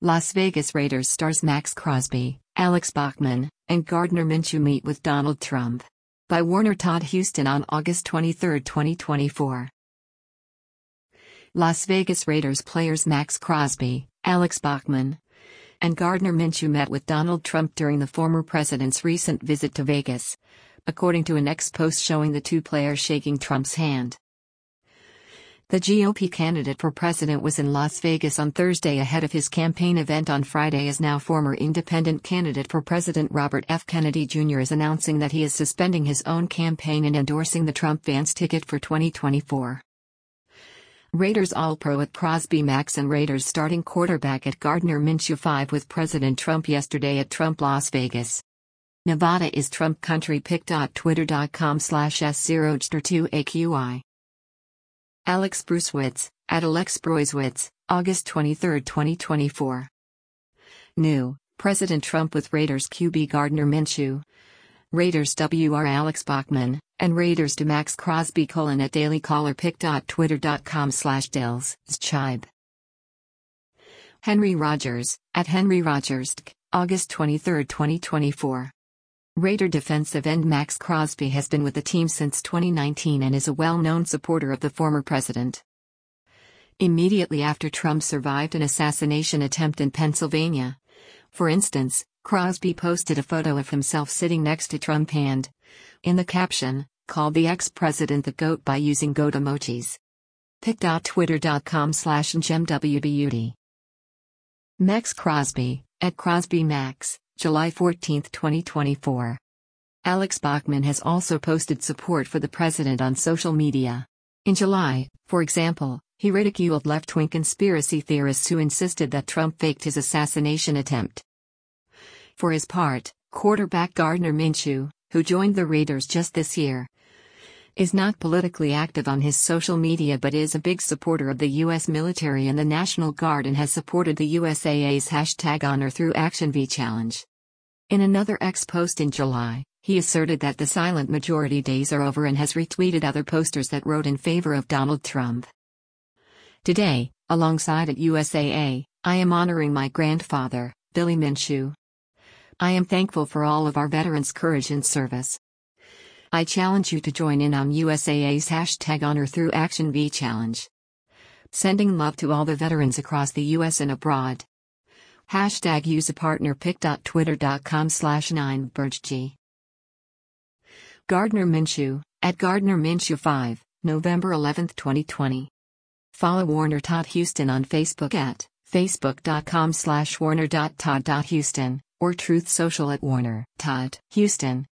Las Vegas Raiders stars Max Crosby, Alex Bachman, and Gardner Minshew meet with Donald Trump. By Warner Todd Houston on August 23, 2024. Las Vegas Raiders players Max Crosby, Alex Bachman, and Gardner Minshew met with Donald Trump during the former president's recent visit to Vegas, according to an X post showing the two players shaking Trump's hand. The GOP candidate for president was in Las Vegas on Thursday ahead of his campaign event on Friday as now former independent candidate for president Robert F. Kennedy Jr. is announcing that he is suspending his own campaign and endorsing the Trump-Vance ticket for 2024. Raiders All-Pro at Crosby Max and Raiders starting quarterback at Gardner Minshew 5 with President Trump yesterday at Trump Las Vegas. Nevada is Trump country. pic.twitter.com/s0j2aqi. Alex Bruesewitz, at Alex Bruesewitz, August 23, 2024. New, President Trump with Raiders QB Gardner Minshew. Raiders WR Alex Bachman, and Raiders to Max Crosby at dailycaller pic.twitter.com/dils.chibe. Henry Rogers, at Henry Rogers, August 23, 2024. Raider defensive end Max Crosby has been with the team since 2019 and is a well-known supporter of the former president. Immediately after Trump survived an assassination attempt in Pennsylvania. For instance, Crosby posted a photo of himself sitting next to Trump and, in the caption, called the ex-president the GOAT by using GOAT emojis. pic.twitter.com/gemwbeauty. Max Crosby, at Crosby Max, July 14, 2024. Alex Bachman has also posted support for the president on social media. In July, for example, he ridiculed left-wing conspiracy theorists who insisted that Trump faked his assassination attempt. For his part, quarterback Gardner Minshew, who joined the Raiders just this year, is not politically active on his social media but is a big supporter of the U.S. military and the National Guard and has supported the USAA's #HonorThroughActionV challenge. In another X post in July, he asserted that the silent majority days are over and has retweeted other posters that wrote in favor of Donald Trump. Today, alongside at USAA, I am honoring my grandfather, Billy Minshew. I am thankful for all of our veterans' courage and service. I challenge you to join in on USAA's #HonorThroughActionV challenge. Sending love to all the veterans across the U.S. and abroad. #useapartner pic.twitter.com/9birchg. Gardner Minshew, at Gardner Minshew 5, November 11, 2020. Follow Warner Todd Houston on Facebook at facebook.com/warner.todd.houston or Truth Social at Warner Todd Houston.